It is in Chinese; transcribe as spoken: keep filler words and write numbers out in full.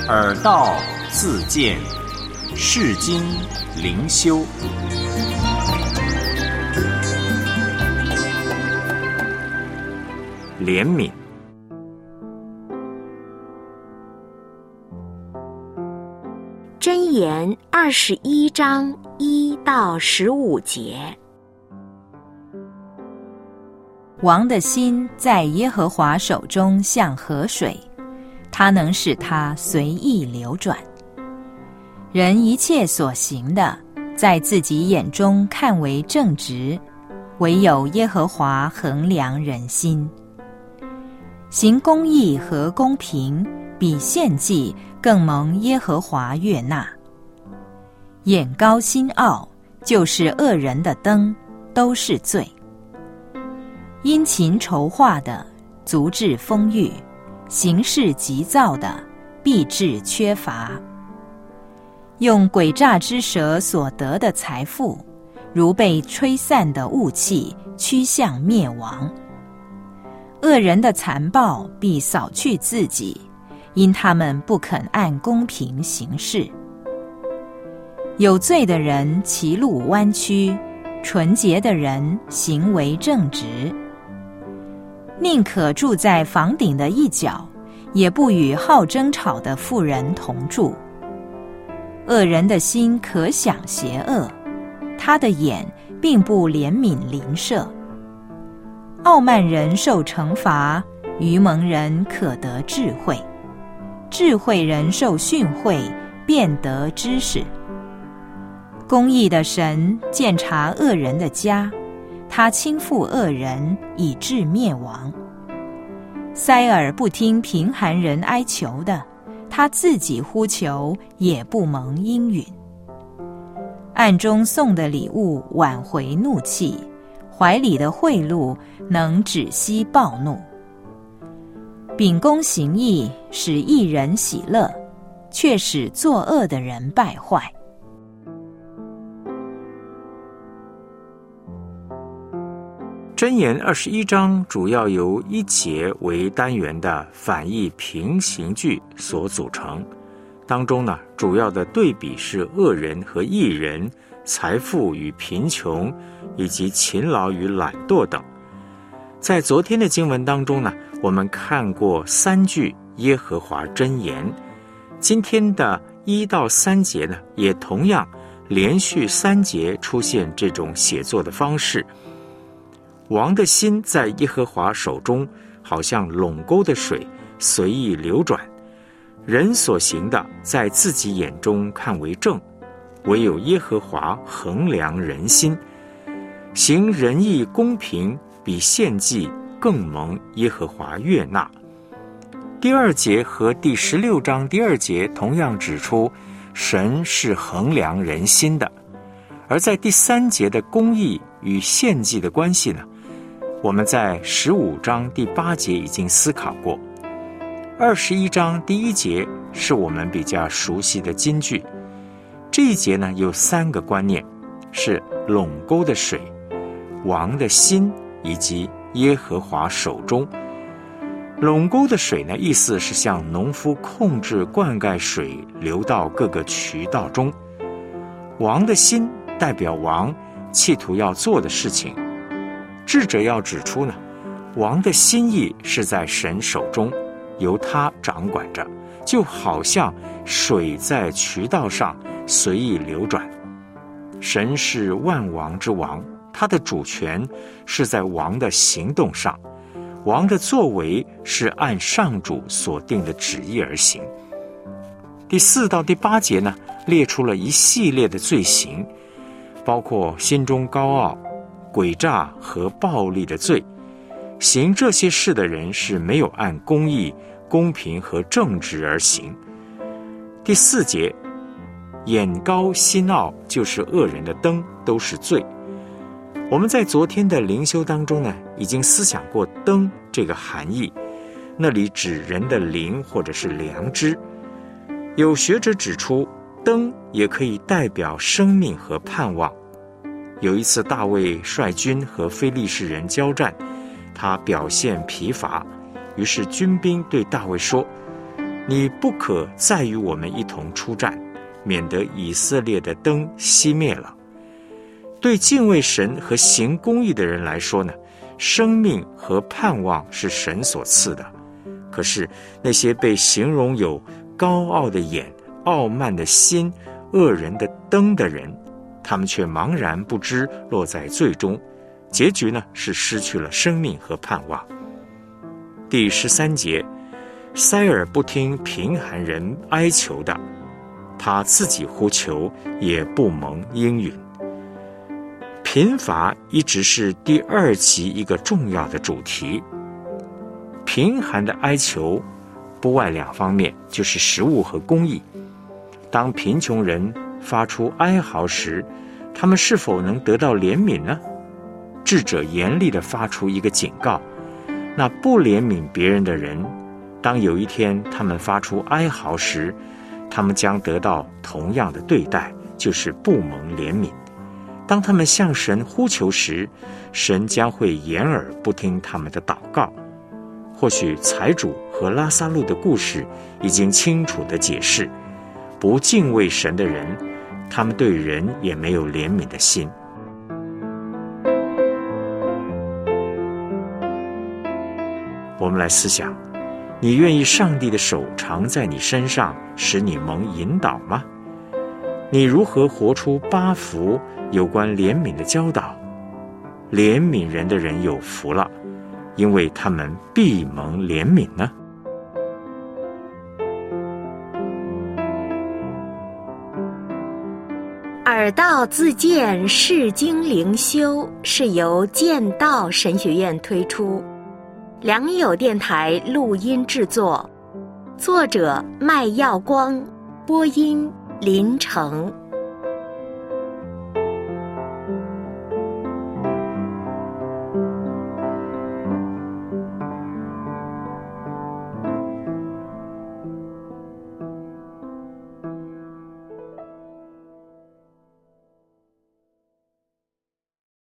耳道自见，世经灵修。怜悯。 箴言二十一章一到十五节。 王的心在耶和华手中像河水，他能使它随意流转。人一切所行的，在自己眼中看为正直，唯有耶和华衡量人心。行公义和公平，比献祭更蒙耶和华悦纳。眼高心傲，就是恶人的灯，都是罪。殷勤筹划的，足致丰裕；行事急躁的，必致缺乏。用诡诈之舌所得的财富，如被吹散的雾气，趋向灭亡。恶人的残暴必扫去自己，因他们不肯按公平行事。有罪的人其路弯曲，纯洁的人行为正直。宁可住在房顶的一角，也不与好争吵的妇人同住。恶人的心可想邪恶，他的眼并不怜悯邻舍。傲慢人受惩罚，愚蒙人可得智慧。智慧人受训诲，便得知识。公义的神鉴察恶人的家，他倾覆恶人，以致灭亡。塞耳不听贫寒人哀求的，他自己呼求，也不蒙应允。暗中送的礼物挽回怒气，怀里的贿赂能止息暴怒。秉公行义，使义人喜乐，却使作恶的人败坏。 箴言二十一章主要由一节为单元的反义平行句所组成，当中呢，主要的对比是恶人和义人、财富与贫穷，以及勤劳与懒惰等。在昨天的经文当中呢，我们看过三句耶和华箴言，今天的一到三节呢，也同样连续三节出现这种写作的方式。王的心在耶和华手中，好像垄沟的水，随意流转。人所行的，在自己眼中看为正，唯有耶和华衡量人心。行仁义公平，比献祭更蒙耶和华悦纳。第二节和第十六章第二节同样指出，神是衡量人心的。而在第三节的公义与献祭的关系呢，我们在十五章第八节已经思考过。二十一章第一节是我们比较熟悉的金句。这一节呢，有三个观念，是垄沟的水、王的心以及耶和华手中。垄沟的水呢，意思是向农夫控制灌溉水流到各个渠道中。王的心代表王企图要做的事情。智者要指出呢，王的心意是在神手中，由他掌管着，就好像水在渠道上随意流转。神是万王之王，他的主权是在王的行动上，王的作为是按上主所定的旨意而行。第四到第八节呢，列出了一系列的罪行，包括心中高傲、诡诈和暴力的罪。行这些事的人是没有按公义、公平和正直而行。第四节，眼高心傲，就是恶人的灯，都是罪。我们在昨天的灵修当中呢，已经思想过灯这个含义，那里指人的灵或者是良知。有学者指出，灯也可以代表生命和盼望。有一次大卫率军和非利士人交战，他表现疲乏，于是军兵对大卫说， 你不可再与我们一同出战，免得以色列的灯熄灭了。对敬畏神和行公义的人来说呢，生命和盼望是神所赐的。可是那些被形容有高傲的眼、傲慢的心、恶人的灯的人，他们却茫然不知，落在罪中，结局呢是失去了生命和盼望。第十三节，塞尔不听贫寒人哀求的，他自己呼求也不蒙应允。贫乏一直是第二集一个重要的主题。贫寒的哀求不外两方面，就是食物和公义。当贫穷人发出哀嚎时，他们是否能得到怜悯呢？智者严厉地发出一个警告，那不怜悯别人的人，当有一天他们发出哀嚎时，他们将得到同样的对待，就是不蒙怜悯。当他们向神呼求时，神将会掩耳不听他们的祷告。或许财主和拉撒路的故事已经清楚地解释，不敬畏神的人，他们对人也没有怜悯的心。我们来思想，你愿意上帝的手常在你身上，使你蒙引导吗？你如何活出八福有关怜悯的教导？怜悯人的人有福了，因为他们必蒙怜悯呢。 耳道自荐释经灵修是由剑道神学院推出，良友电台录音制作，作者麦耀光，播音林成。